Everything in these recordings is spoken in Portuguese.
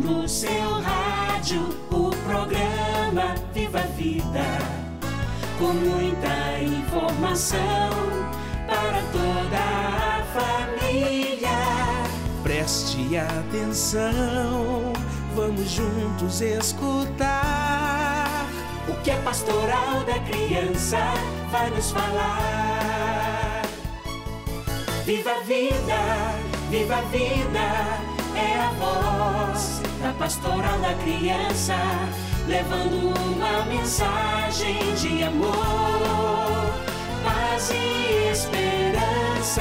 no seu rádio o programa Viva a Vida, com muita informação para toda a família. Preste atenção, vamos juntos escutar o que a Pastoral da Criança vai nos falar. Viva a vida, viva a vida, é a voz da Pastoral da Criança, levando uma mensagem de amor, paz e esperança.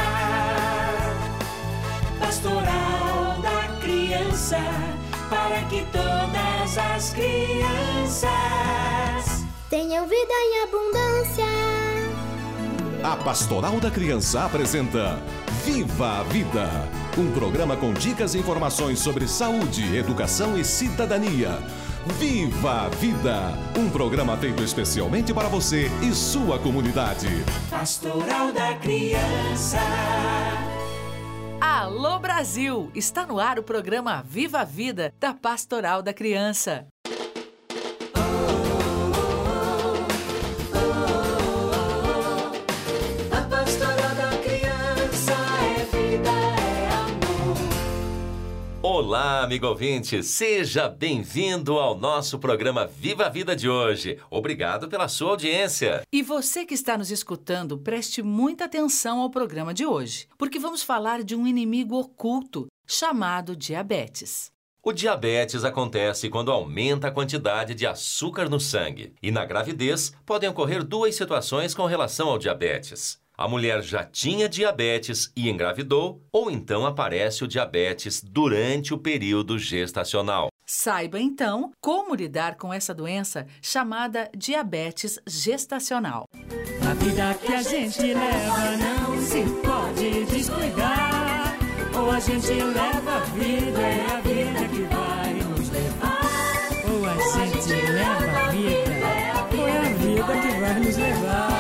Pastoral da Criança, para que todas as crianças tenham vida em abundância. A Pastoral da Criança apresenta Viva a Vida, um programa com dicas e informações sobre saúde, educação e cidadania. Viva a Vida, um programa feito especialmente para você e sua comunidade. Pastoral da Criança. Alô Brasil! Está no ar o programa Viva a Vida da Pastoral da Criança. A Pastoral da Criança é vida, é amor. Olá, amigo ouvinte! Seja bem-vindo ao nosso programa Viva a Vida de hoje. Obrigado pela sua audiência. E você que está nos escutando, preste muita atenção ao programa de hoje, porque vamos falar de um inimigo oculto chamado diabetes. O diabetes acontece quando aumenta a quantidade de açúcar no sangue. E na gravidez podem ocorrer duas situações com relação ao diabetes. A mulher já tinha diabetes e engravidou, ou então aparece o diabetes durante o período gestacional. Saiba, então, como lidar com essa doença chamada diabetes gestacional. A vida que a gente leva não se pode descuidar. Ou a gente leva a vida, é a vida que vai nos levar. Ou a gente leva a vida, ou é a vida que vai nos levar.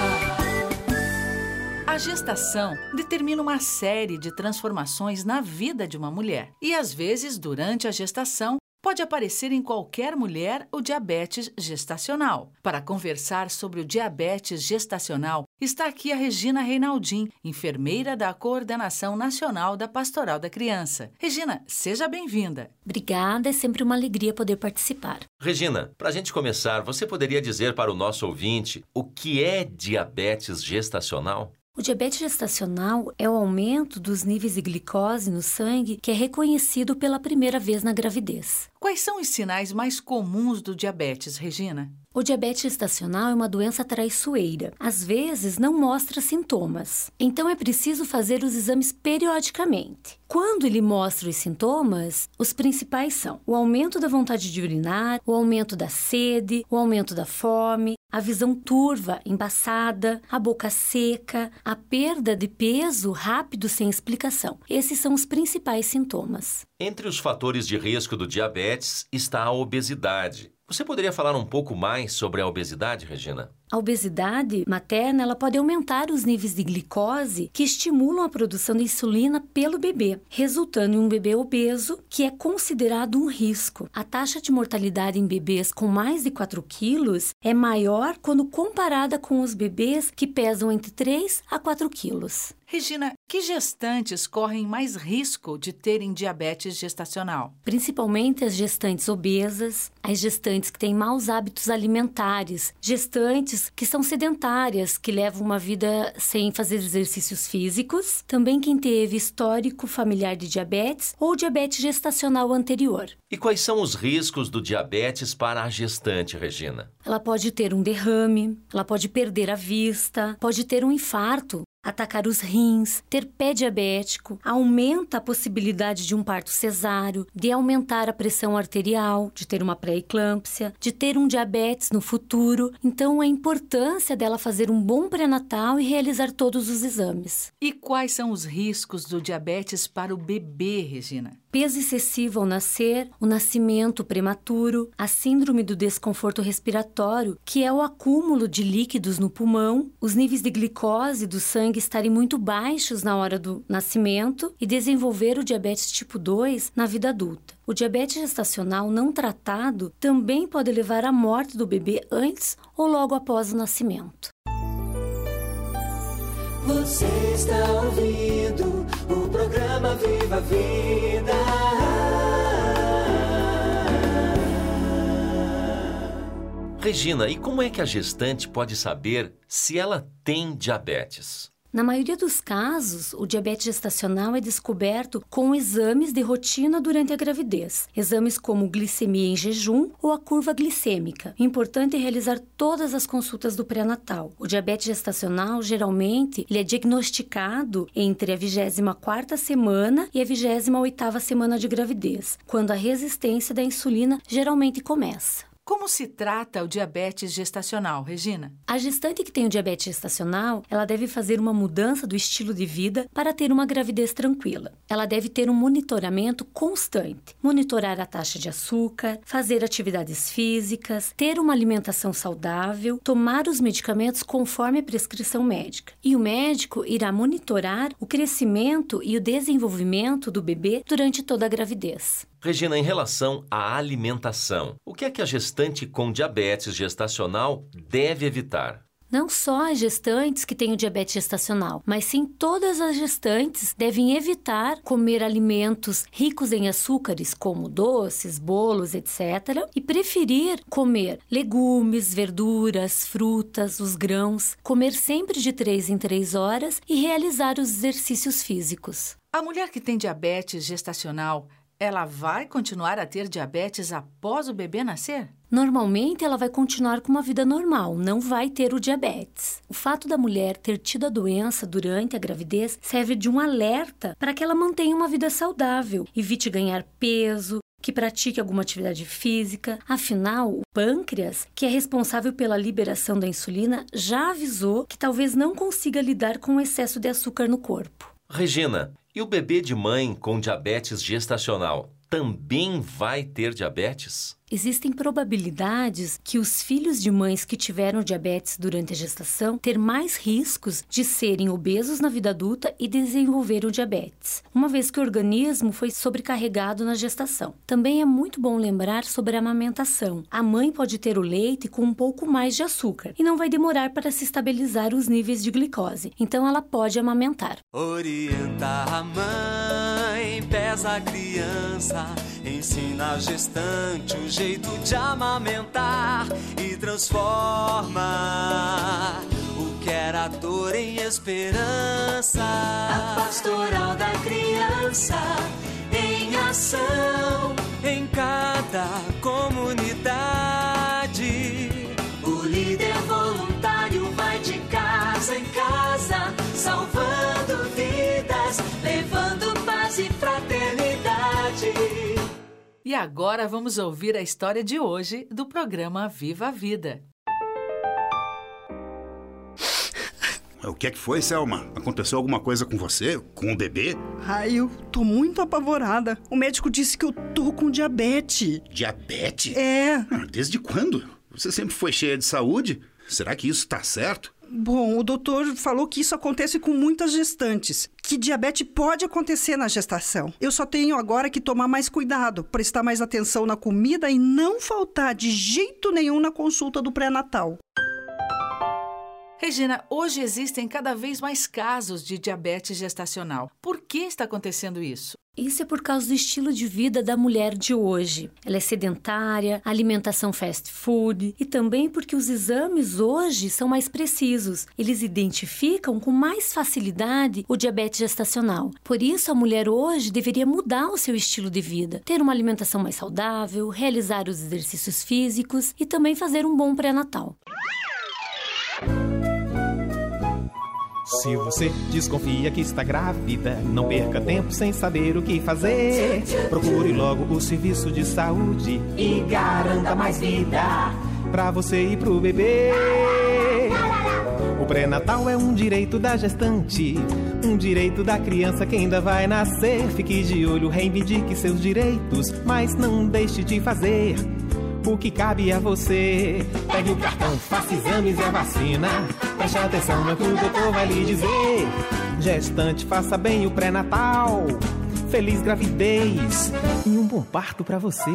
A gestação determina uma série de transformações na vida de uma mulher. E, às vezes, durante a gestação, pode aparecer em qualquer mulher o diabetes gestacional. Para conversar sobre o diabetes gestacional, está aqui a Regina Reinaldim, enfermeira da Coordenação Nacional da Pastoral da Criança. Regina, seja bem-vinda. Obrigada, é sempre uma alegria poder participar. Regina, para a gente começar, você poderia dizer para o nosso ouvinte o que é diabetes gestacional? O diabetes gestacional é o aumento dos níveis de glicose no sangue que é reconhecido pela primeira vez na gravidez. Quais são os sinais mais comuns do diabetes, Regina? O diabetes gestacional é uma doença traiçoeira. Às vezes, não mostra sintomas. Então, é preciso fazer os exames periodicamente. Quando ele mostra os sintomas, os principais são o aumento da vontade de urinar, o aumento da sede, o aumento da fome, a visão turva, embaçada, a boca seca, a perda de peso rápido sem explicação. Esses são os principais sintomas. Entre os fatores de risco do diabetes está a obesidade. Você poderia falar um pouco mais sobre a obesidade, Regina? A obesidade materna ela pode aumentar os níveis de glicose que estimulam a produção de insulina pelo bebê, resultando em um bebê obeso, que é considerado um risco. A taxa de mortalidade em bebês com mais de 4 quilos é maior quando comparada com os bebês que pesam entre 3 a 4 quilos. Regina, que gestantes correm mais risco de terem diabetes gestacional? Principalmente as gestantes obesas, as gestantes que têm maus hábitos alimentares, gestantes que são sedentárias, que levam uma vida sem fazer exercícios físicos, também quem teve histórico familiar de diabetes ou diabetes gestacional anterior. E quais são os riscos do diabetes para a gestante, Regina? Ela pode ter um derrame, ela pode perder a vista, pode ter um infarto, atacar os rins, ter pé diabético, aumenta a possibilidade de um parto cesáreo, de aumentar a pressão arterial, de ter uma pré-eclâmpsia, de ter um diabetes no futuro. Então, a importância dela fazer um bom pré-natal e realizar todos os exames. E quais são os riscos do diabetes para o bebê, Regina? Peso excessivo ao nascer, o nascimento prematuro, a síndrome do desconforto respiratório, que é o acúmulo de líquidos no pulmão, os níveis de glicose do sangue sangue estarem muito baixos na hora do nascimento e desenvolver o diabetes tipo 2 na vida adulta. O diabetes gestacional não tratado também pode levar à morte do bebê antes ou logo após o nascimento. Você está ouvindo o programa Viva a Vida. Regina, e como é que a gestante pode saber se ela tem diabetes? Na maioria dos casos, o diabetes gestacional é descoberto com exames de rotina durante a gravidez. Exames como glicemia em jejum ou a curva glicêmica. O importante é realizar todas as consultas do pré-natal. O diabetes gestacional, geralmente, ele é diagnosticado entre a 24ª semana e a 28ª semana de gravidez, quando a resistência da insulina geralmente começa. Como se trata o diabetes gestacional, Regina? A gestante que tem o diabetes gestacional, ela deve fazer uma mudança do estilo de vida para ter uma gravidez tranquila. Ela deve ter um monitoramento constante, monitorar a taxa de açúcar, fazer atividades físicas, ter uma alimentação saudável, tomar os medicamentos conforme a prescrição médica. E o médico irá monitorar o crescimento e o desenvolvimento do bebê durante toda a gravidez. Regina, em relação à alimentação, o que é que a gestante com diabetes gestacional deve evitar? Não só as gestantes que têm o diabetes gestacional, mas sim todas as gestantes devem evitar comer alimentos ricos em açúcares, como doces, bolos, etc. E preferir comer legumes, verduras, frutas, os grãos, comer sempre de 3 em 3 horas e realizar os exercícios físicos. A mulher que tem diabetes gestacional, ela vai continuar a ter diabetes após o bebê nascer? Normalmente, ela vai continuar com uma vida normal, não vai ter o diabetes. O fato da mulher ter tido a doença durante a gravidez serve de um alerta para que ela mantenha uma vida saudável, evite ganhar peso, que pratique alguma atividade física. Afinal, o pâncreas, que é responsável pela liberação da insulina, já avisou que talvez não consiga lidar com o excesso de açúcar no corpo. Regina, e o bebê de mãe com diabetes gestacional também vai ter diabetes? Existem probabilidades que os filhos de mães que tiveram diabetes durante a gestação ter mais riscos de serem obesos na vida adulta e desenvolverem o diabetes, uma vez que o organismo foi sobrecarregado na gestação. Também é muito bom lembrar sobre a amamentação. A mãe pode ter o leite com um pouco mais de açúcar e não vai demorar para se estabilizar os níveis de glicose, então ela pode amamentar. Orienta a mãe, pesa a criança, ensina a gestante o jeito de amamentar e transforma o que era dor em esperança. A pastoral da criança em ação em cada comunidade. O líder voluntário vai de casa em casa, salvando vidas, levando paz e fraternidade. E agora vamos ouvir a história de hoje do programa Viva a Vida. O que é que foi, Selma? Aconteceu alguma coisa com você? Com o bebê? Ai, eu tô muito apavorada. O médico disse que eu tô com diabetes. Diabetes? É. Desde quando? Você sempre foi cheia de saúde? Será que isso tá certo? Bom, o doutor falou que isso acontece com muitas gestantes, que diabetes pode acontecer na gestação. Eu só tenho agora que tomar mais cuidado, prestar mais atenção na comida e não faltar de jeito nenhum na consulta do pré-natal. Regina, hoje existem cada vez mais casos de diabetes gestacional. Por que está acontecendo isso? Isso é por causa do estilo de vida da mulher de hoje. Ela é sedentária, alimentação fast food e também porque os exames hoje são mais precisos. Eles identificam com mais facilidade o diabetes gestacional. Por isso, a mulher hoje deveria mudar o seu estilo de vida, ter uma alimentação mais saudável, realizar os exercícios físicos e também fazer um bom pré-natal. Se você desconfia que está grávida, não perca tempo sem saber o que fazer. Procure logo o serviço de saúde E garanta mais vida pra você e pro bebê. O pré-natal é um direito da gestante, um direito da criança que ainda vai nascer. Fique de olho, reivindique seus direitos, mas não deixe de fazer grupo que cabe a você. Pegue o cartão, faça exames e a vacina. Preste atenção no que o doutor vai lhe dizer. Gestante, faça bem o pré-natal. Feliz gravidez e um bom parto pra você.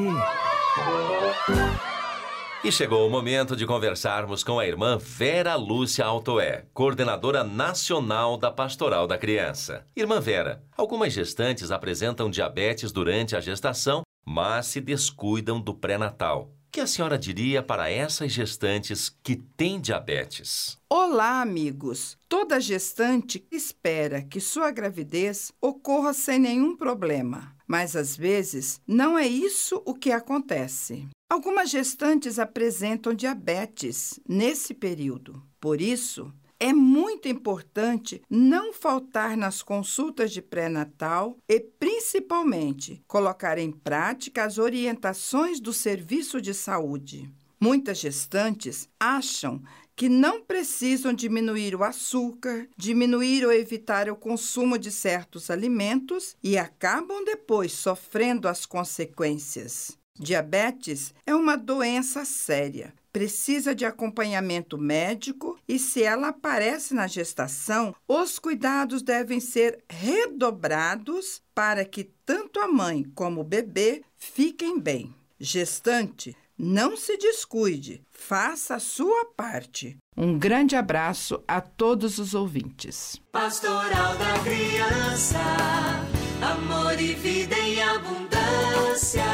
E chegou o momento de conversarmos com a irmã Vera Lúcia Altoé, coordenadora nacional da Pastoral da Criança. Irmã Vera, algumas gestantes apresentam diabetes durante a gestação, mas se descuidam do pré-natal. O que a senhora diria para essas gestantes que têm diabetes? Olá, amigos! Toda gestante espera que sua gravidez ocorra sem nenhum problema, mas às vezes não é isso o que acontece. Algumas gestantes apresentam diabetes nesse período. Por isso, é muito importante não faltar nas consultas de pré-natal e, principalmente, colocar em prática as orientações do serviço de saúde. Muitas gestantes acham que não precisam diminuir o açúcar, diminuir ou evitar o consumo de certos alimentos e acabam depois sofrendo as consequências. Diabetes é uma doença séria, precisa de acompanhamento médico e, se ela aparece na gestação, os cuidados devem ser redobrados para que tanto a mãe como o bebê fiquem bem. Gestante, não se descuide, faça a sua parte. Um grande abraço a todos os ouvintes. Pastoral da Criança, amor e vida em abundância.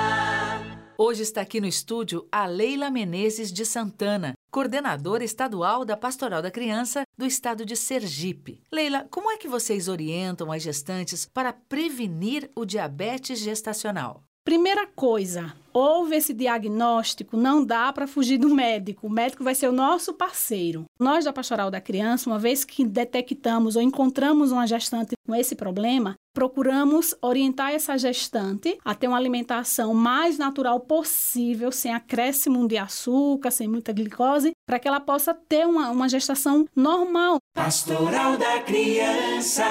Hoje está aqui no estúdio a Leila Menezes de Santana, coordenadora estadual da Pastoral da Criança do estado de Sergipe. Leila, como é que vocês orientam as gestantes para prevenir o diabetes gestacional? Primeira coisa, houve esse diagnóstico, não dá para fugir do médico. O médico vai ser o nosso parceiro. Nós da Pastoral da Criança, uma vez que detectamos ou encontramos uma gestante com esse problema, procuramos orientar essa gestante a ter uma alimentação mais natural possível, sem acréscimo de açúcar, sem muita glicose, para que ela possa ter uma gestação normal. Pastoral da Criança.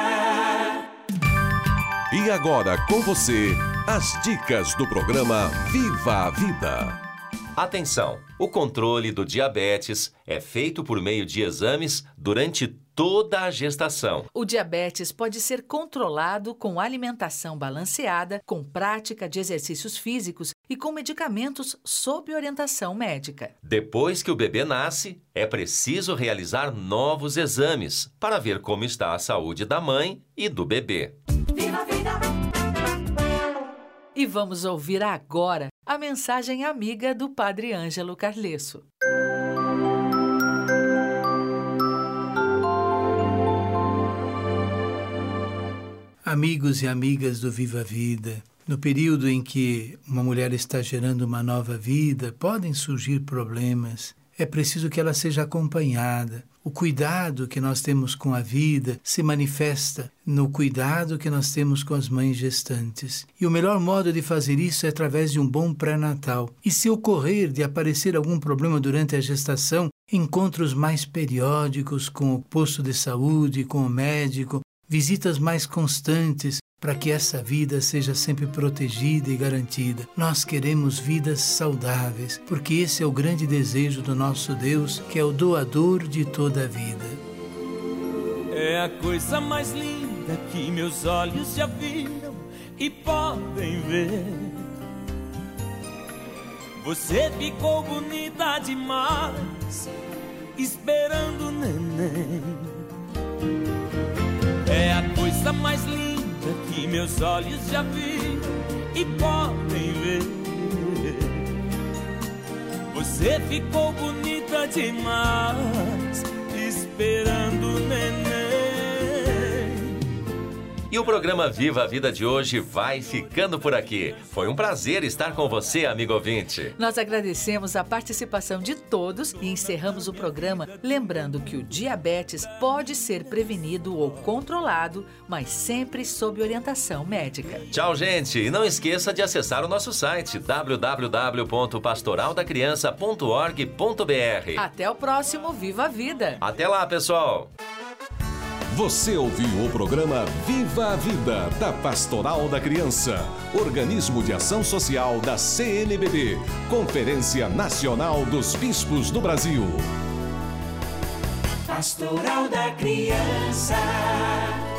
E agora com você, as dicas do programa Viva a Vida. Atenção! O controle do diabetes é feito por meio de exames durante toda a gestação. O diabetes pode ser controlado com alimentação balanceada, com prática de exercícios físicos e com medicamentos sob orientação médica. Depois que o bebê nasce, é preciso realizar novos exames para ver como está a saúde da mãe e do bebê. Viva a vida! E vamos ouvir agora a mensagem amiga do Padre Ângelo Carlesso. Amigos e amigas do Viva a Vida, no período em que uma mulher está gerando uma nova vida, podem surgir problemas. É preciso que ela seja acompanhada. O cuidado que nós temos com a vida se manifesta no cuidado que nós temos com as mães gestantes. E o melhor modo de fazer isso é através de um bom pré-natal. E se ocorrer de aparecer algum problema durante a gestação, encontros mais periódicos com o posto de saúde, com o médico, visitas mais constantes, para que essa vida seja sempre protegida e garantida. Nós queremos vidas saudáveis, porque esse é o grande desejo do nosso Deus, que é o doador de toda a vida. É a coisa mais linda que meus olhos já viram e podem ver. Você ficou bonita demais, esperando o neném. É a coisa mais linda que meus olhos já viram e podem ver. Você ficou bonita demais, esperando o neném. E o programa Viva a Vida de hoje vai ficando por aqui. Foi um prazer estar com você, amigo ouvinte. Nós agradecemos a participação de todos e encerramos o programa lembrando que o diabetes pode ser prevenido ou controlado, mas sempre sob orientação médica. Tchau, gente! E não esqueça de acessar o nosso site www.pastoraldacriança.org.br. Até o próximo Viva a Vida! Até lá, pessoal! Você ouviu o programa Viva a Vida, da Pastoral da Criança, organismo de ação social da CNBB, Conferência Nacional dos Bispos do Brasil. Pastoral da Criança.